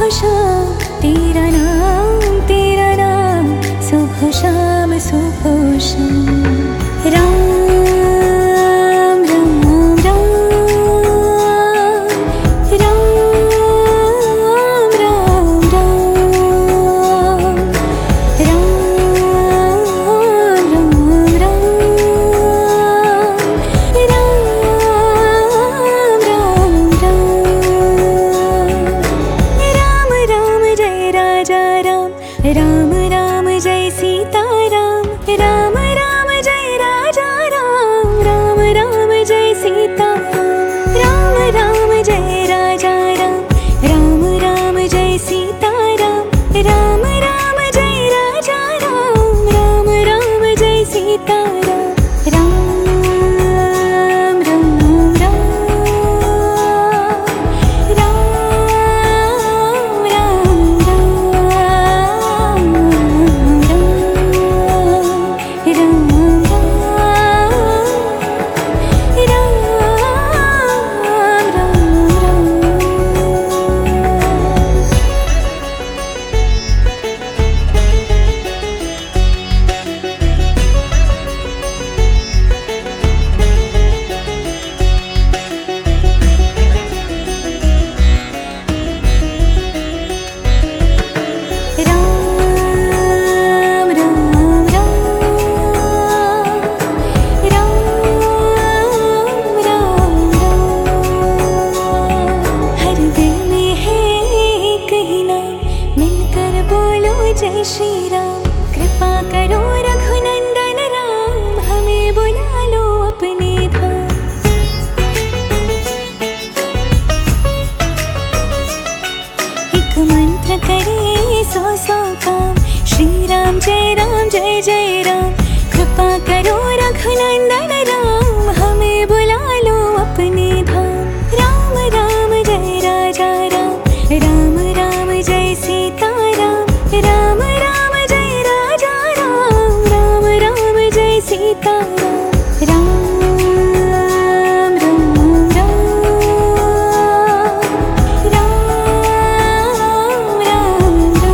शाम तेरा नाम सुबह शाम राम राम राम राम राम राम राम राम जय सीता राम राम राम जय राजा राम राम राम जय सीता राम राम जय राजा राम राम राम जय सीता राम राम राम जय राजा राम राम राम जय सीता राम राम राम जय श्री राम कृपा करो रघुनंदन राम हमें बुला लो अपने धाम। एक मंत्र करे सौ सौ काम श्री राम जय राम कृपा करो रघुनंदन राम हमें बुला लो अपने धाम। राम राम जय राजा राम राम राम जय सीता राम राम राम जय राजा राम राम राम जय सीता राम राम राम राम राम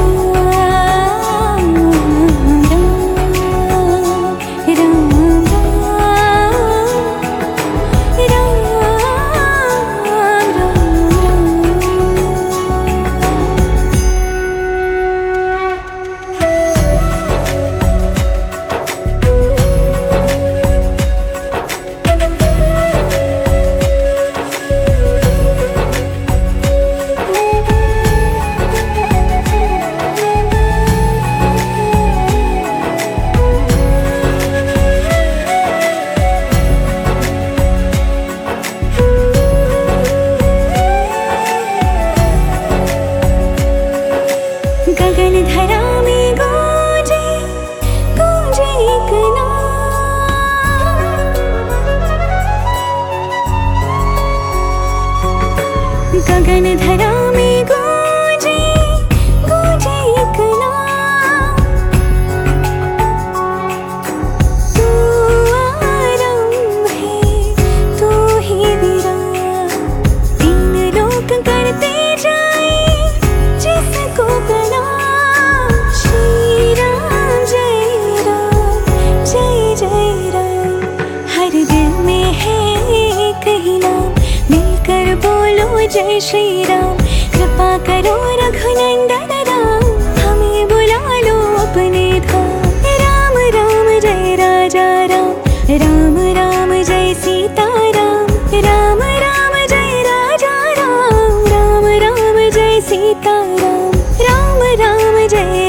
गगन धरा में गूंजे गूंजे एक नाम। गगन धरा में गूंजे गूंजे एक नाम। तू आरंभ है तू ही विराम तीन लोक करते जाए जिसको प्रणाम। श्री राम जय राम हर दिल में है एक ही नाम मिलकर बोलो जय श्री राम कृपा करो रघुनंदन राम हमें बुला लो अपने धाम। राम राम जय राजा राम राम राम जय सीता राम राम राम जय राजा राम राम राम जय सीता राम राम राम जय